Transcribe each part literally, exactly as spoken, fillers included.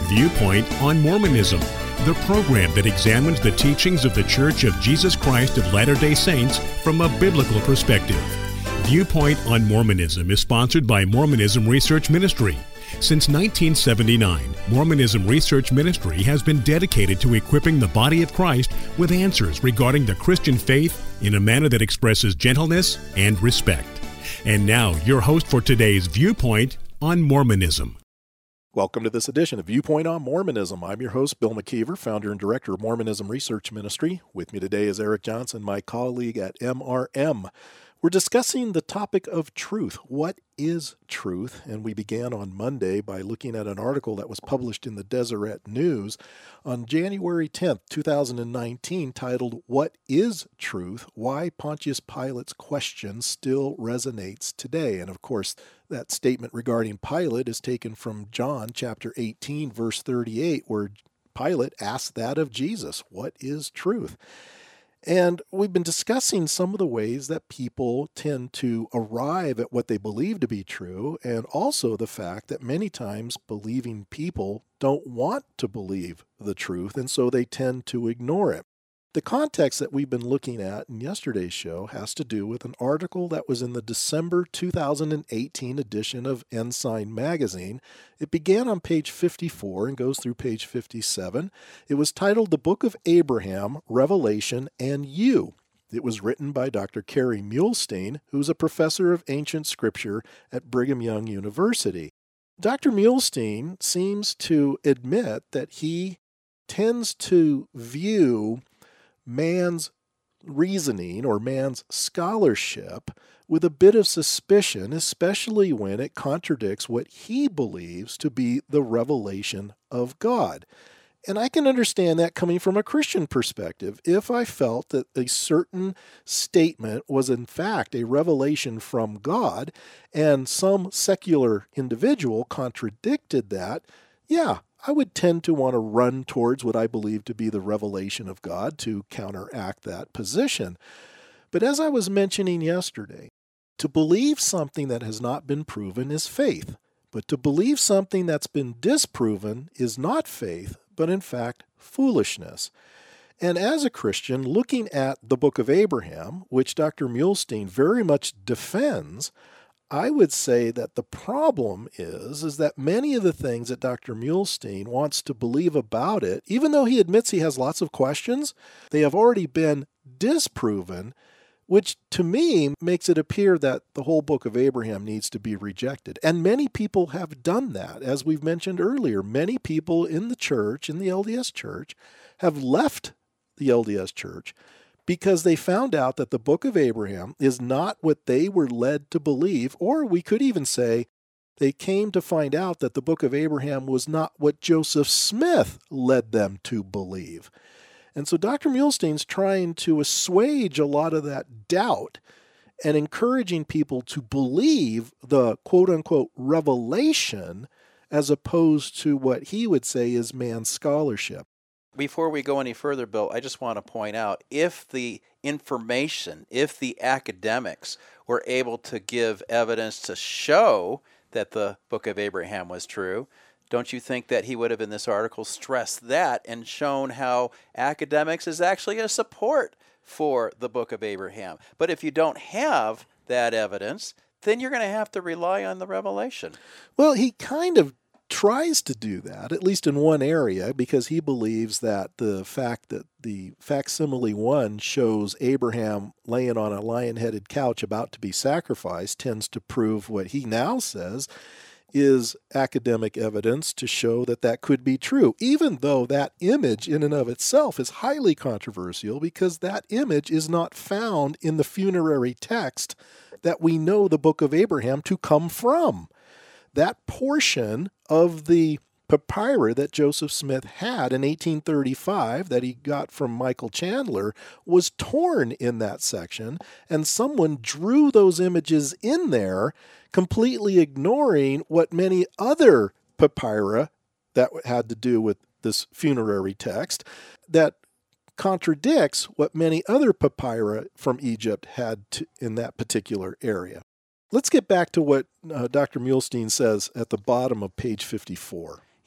Viewpoint on Mormonism, the program that examines the teachings of the Church of Jesus Christ of Latter-day Saints from a biblical perspective. Viewpoint on Mormonism is sponsored by Mormonism Research Ministry. Since nineteen seventy-nine, Mormonism Research Ministry has been dedicated to equipping the body of Christ with answers regarding the Christian faith in a manner that expresses gentleness and respect. And now, your host for today's Viewpoint on Mormonism. Welcome to this edition of Viewpoint on Mormonism. I'm your host, Bill McKeever, founder and director of Mormonism Research Ministry. With me today is Eric Johnson, my colleague at M R M. We're discussing the topic of truth. What is truth? And we began on Monday by looking at an article that was published in the Deseret News on January tenth, twenty nineteen, titled, What is Truth? Why Pontius Pilate's Question Still Resonates Today. And of course, that statement regarding Pilate is taken from John chapter eighteen, verse thirty-eight, where Pilate asked that of Jesus, what is truth? And we've been discussing some of the ways that people tend to arrive at what they believe to be true, and also the fact that many times believing people don't want to believe the truth, and so they tend to ignore it. The context that we've been looking at in yesterday's show has to do with an article that was in the December two thousand eighteen edition of Ensign magazine. It began on page fifty-four and goes through page fifty-seven. It was titled The Book of Abraham, Revelation, and You. It was written by Doctor Kerry Muhlestein, who's a professor of ancient scripture at Brigham Young University. Doctor Muhlestein seems to admit that he tends to view man's reasoning or man's scholarship with a bit of suspicion, especially when it contradicts what he believes to be the revelation of God. And I can understand that coming from a Christian perspective. If I felt that a certain statement was in fact a revelation from God and some secular individual contradicted that, yeah, I would tend to want to run towards what I believe to be the revelation of God to counteract that position. But as I was mentioning yesterday, to believe something that has not been proven is faith. But to believe something that's been disproven is not faith, but in fact foolishness. And as a Christian, looking at the Book of Abraham, which Doctor Muhlestein very much defends, I would say that the problem is, is that many of the things that Doctor Muhlestein wants to believe about it, even though he admits he has lots of questions, they have already been disproven, which to me makes it appear that the whole Book of Abraham needs to be rejected. And many people have done that. As we've mentioned earlier, many people in the church, in the L D S church, have left the L D S church because they found out that the Book of Abraham is not what they were led to believe, or we could even say they came to find out that the Book of Abraham was not what Joseph Smith led them to believe. And so Doctor Muhlstein's trying to assuage a lot of that doubt and encouraging people to believe the quote-unquote revelation as opposed to what he would say is man's scholarship. Before we go any further, Bill, I just want to point out, if the information, if the academics were able to give evidence to show that the Book of Abraham was true, don't you think that he would have in this article stressed that and shown how academics is actually a support for the Book of Abraham? But if you don't have that evidence, then you're going to have to rely on the revelation. Well, he kind of tries to do that, at least in one area, because he believes that the fact that the facsimile one shows Abraham laying on a lion-headed couch about to be sacrificed tends to prove what he now says is academic evidence to show that that could be true, even though that image in and of itself is highly controversial because that image is not found in the funerary text that we know the Book of Abraham to come from. That portion of the papyri that Joseph Smith had in eighteen thirty-five that he got from Michael Chandler was torn in that section, and someone drew those images in there, completely ignoring what many other papyri that had to do with this funerary text that contradicts what many other papyri from Egypt had to, in that particular area. Let's get back to what uh, Doctor Muhlestein says at the bottom of page fifty-four.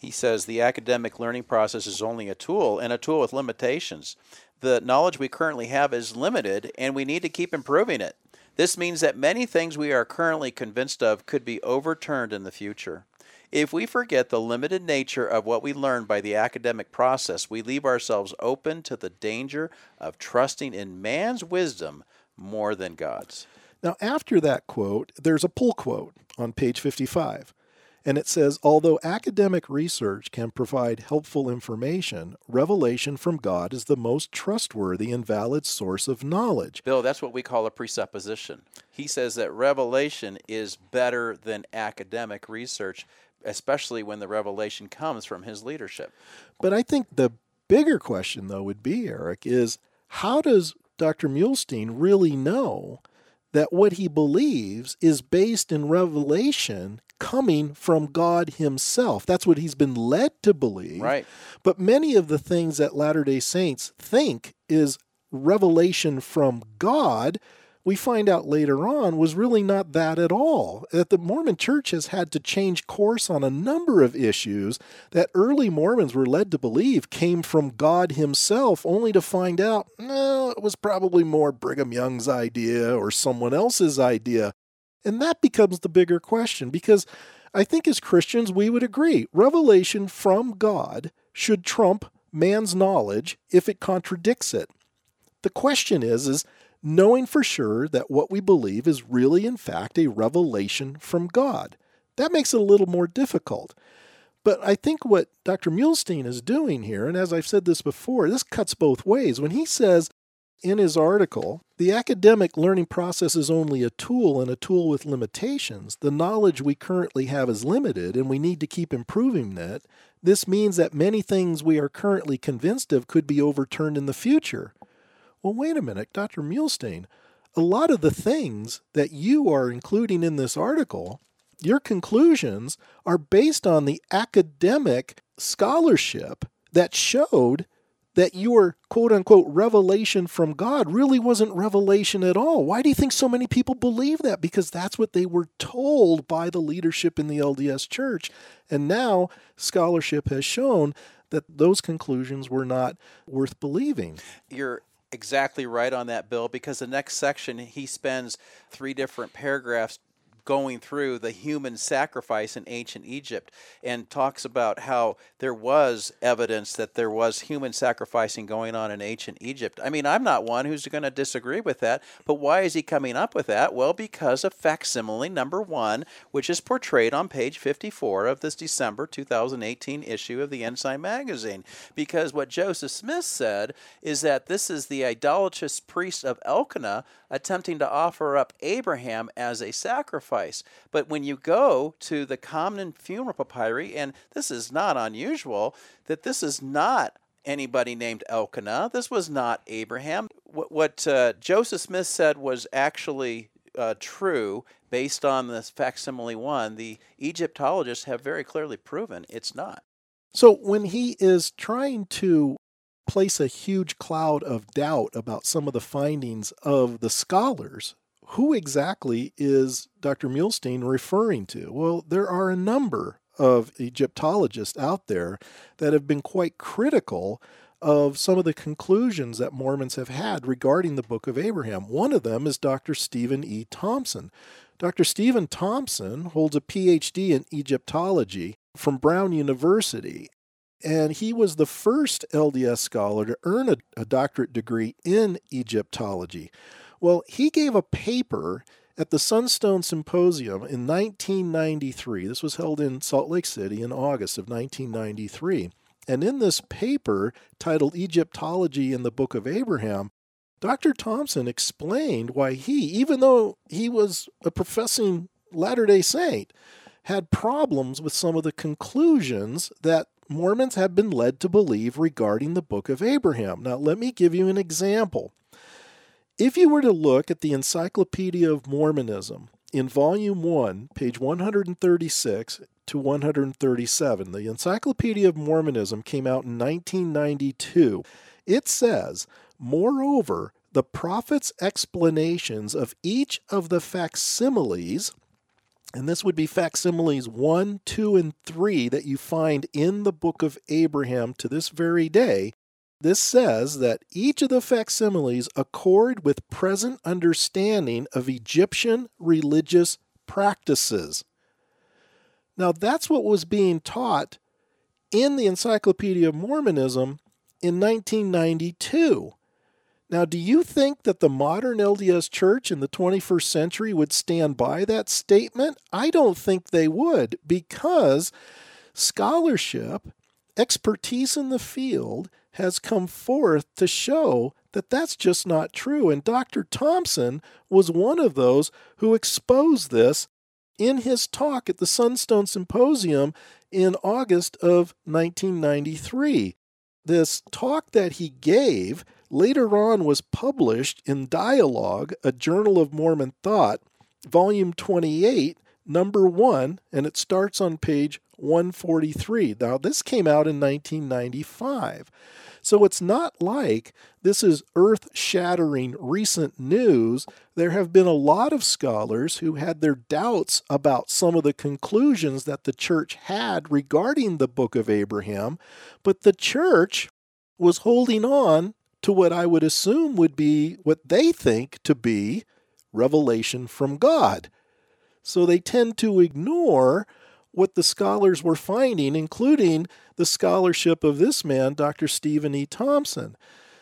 He says the academic learning process is only a tool, and a tool with limitations. The knowledge we currently have is limited, and we need to keep improving it. This means that many things we are currently convinced of could be overturned in the future. If we forget the limited nature of what we learn by the academic process, we leave ourselves open to the danger of trusting in man's wisdom more than God's. Now, after that quote, there's a pull quote on page fifty-five. And it says, although academic research can provide helpful information, revelation from God is the most trustworthy and valid source of knowledge. Bill, that's what we call a presupposition. He says that revelation is better than academic research, especially when the revelation comes from his leadership. But I think the bigger question, though, would be, Eric, is how does Doctor Muhlestein really know that what he believes is based in revelation coming from God himself? That's what he's been led to believe. Right. But many of the things that Latter-day Saints think is revelation from God, we find out later on was really not that at all. That the Mormon Church has had to change course on a number of issues that early Mormons were led to believe came from God himself, only to find out, no, it was probably more Brigham Young's idea or someone else's idea. And that becomes the bigger question, because I think as Christians we would agree, revelation from God should trump man's knowledge if it contradicts it. The question is, is knowing for sure that what we believe is really in fact a revelation from God. That makes it a little more difficult. But I think what Doctor Muhlestein is doing here, and as I've said this before, this cuts both ways. When he says in his article, the academic learning process is only a tool and a tool with limitations. The knowledge we currently have is limited and we need to keep improving it. This means that many things we are currently convinced of could be overturned in the future. Well, wait a minute, Doctor Muhlestein. A lot of the things that you are including in this article, your conclusions are based on the academic scholarship that showed that your quote-unquote revelation from God really wasn't revelation at all. Why do you think so many people believe that? Because that's what they were told by the leadership in the L D S Church. And now scholarship has shown that those conclusions were not worth believing. You're exactly right on that, Bill, because the next section, he spends three different paragraphs going through the human sacrifice in ancient Egypt and talks about how there was evidence that there was human sacrificing going on in ancient Egypt. I mean, I'm not one who's going to disagree with that, but why is he coming up with that? Well, because of facsimile number one, which is portrayed on page fifty-four of this December two thousand eighteen issue of the Ensign magazine. Because what Joseph Smith said is that this is the idolatrous priest of Elkanah attempting to offer up Abraham as a sacrifice. But when you go to the Comnon funeral papyri, and this is not unusual, that this is not anybody named Elkanah. This was not Abraham. What, what uh, Joseph Smith said was actually uh, true based on this facsimile one. The Egyptologists have very clearly proven it's not. So when he is trying to place a huge cloud of doubt about some of the findings of the scholars, who exactly is Doctor Muhlestein referring to? Well, there are a number of Egyptologists out there that have been quite critical of some of the conclusions that Mormons have had regarding the Book of Abraham. One of them is Doctor Stephen E. Thompson. Doctor Stephen Thompson holds a P H D in Egyptology from Brown University, and he was the first L D S scholar to earn a, a doctorate degree in Egyptology. Well, he gave a paper at the Sunstone Symposium in nineteen ninety-three. This was held in Salt Lake City in August of nineteen ninety-three. And in this paper, titled Egyptology in the Book of Abraham, Doctor Thompson explained why he, even though he was a professing Latter-day Saint, had problems with some of the conclusions that Mormons have been led to believe regarding the Book of Abraham. Now, let me give you an example. If you were to look at the Encyclopedia of Mormonism in Volume one, page one thirty-six to one thirty-seven, the Encyclopedia of Mormonism came out in nineteen ninety-two. It says, moreover, the prophets' explanations of each of the facsimiles And this would be facsimiles one, two, and three that you find in the Book of Abraham to this very day. This says that each of the facsimiles accord with present understanding of Egyptian religious practices. Now, that's what was being taught in the Encyclopedia of Mormonism in nineteen ninety-two. Now, do you think that the modern L D S Church in the twenty-first century would stand by that statement? I don't think they would, because scholarship, expertise in the field, has come forth to show that that's just not true. And Doctor Thompson was one of those who exposed this in his talk at the Sunstone Symposium in August of nineteen ninety-three. This talk that he gave later on was published in Dialogue, a Journal of Mormon Thought, volume twenty-eight, number one, and it starts on page one forty-three. Now, this came out in nineteen ninety-five. So it's not like this is earth-shattering recent news. There have been a lot of scholars who had their doubts about some of the conclusions that the church had regarding the Book of Abraham, but the church was holding on to what I would assume would be what they think to be revelation from God. So they tend to ignore what the scholars were finding, including the scholarship of this man, Doctor Stephen E. Thompson.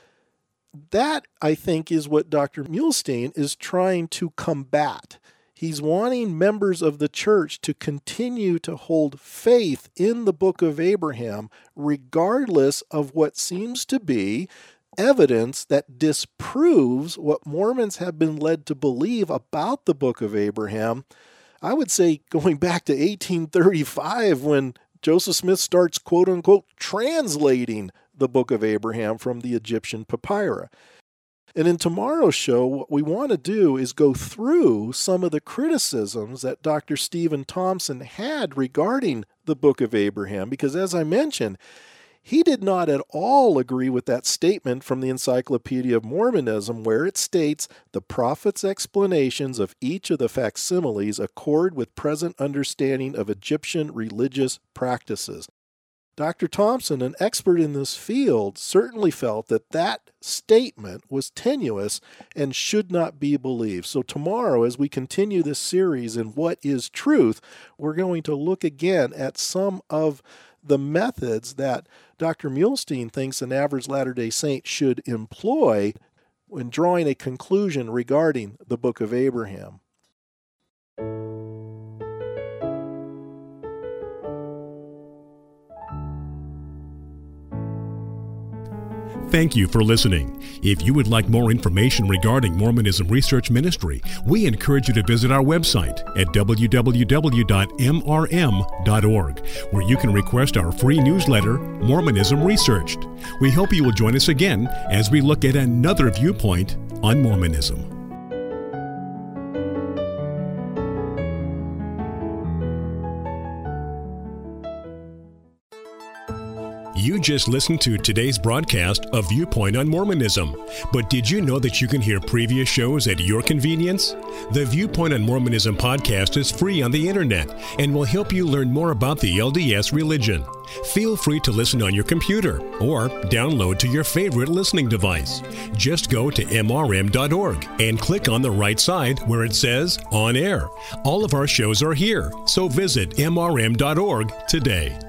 That, I think, is what Doctor Muhlestein is trying to combat. He's wanting members of the church to continue to hold faith in the Book of Abraham, regardless of what seems to be evidence that disproves what Mormons have been led to believe about the Book of Abraham. I would say going back to eighteen thirty-five, when Joseph Smith starts, quote-unquote, translating the Book of Abraham from the Egyptian papyri. And in tomorrow's show, what we want to do is go through some of the criticisms that Doctor Stephen Thompson had regarding the Book of Abraham, because as I mentioned, he did not at all agree with that statement from the Encyclopedia of Mormonism where it states, the prophet's explanations of each of the facsimiles accord with present understanding of Egyptian religious practices. Doctor Thompson, an expert in this field, certainly felt that that statement was tenuous and should not be believed. So tomorrow, as we continue this series in What is Truth, we're going to look again at some of the methods that Doctor Muhlestein thinks an average Latter-day Saint should employ when drawing a conclusion regarding the Book of Abraham. Thank you for listening. If you would like more information regarding Mormonism Research Ministry, we encourage you to visit our website at w w w dot m r m dot org, where you can request our free newsletter, Mormonism Researched. We hope you will join us again as we look at another viewpoint on Mormonism. You just listened to today's broadcast of Viewpoint on Mormonism. But did you know that you can hear previous shows at your convenience? The Viewpoint on Mormonism podcast is free on the internet and will help you learn more about the L D S religion. Feel free to listen on your computer or download to your favorite listening device. Just go to m r m dot org and click on the right side where it says On Air. All of our shows are here, so visit m r m dot org today.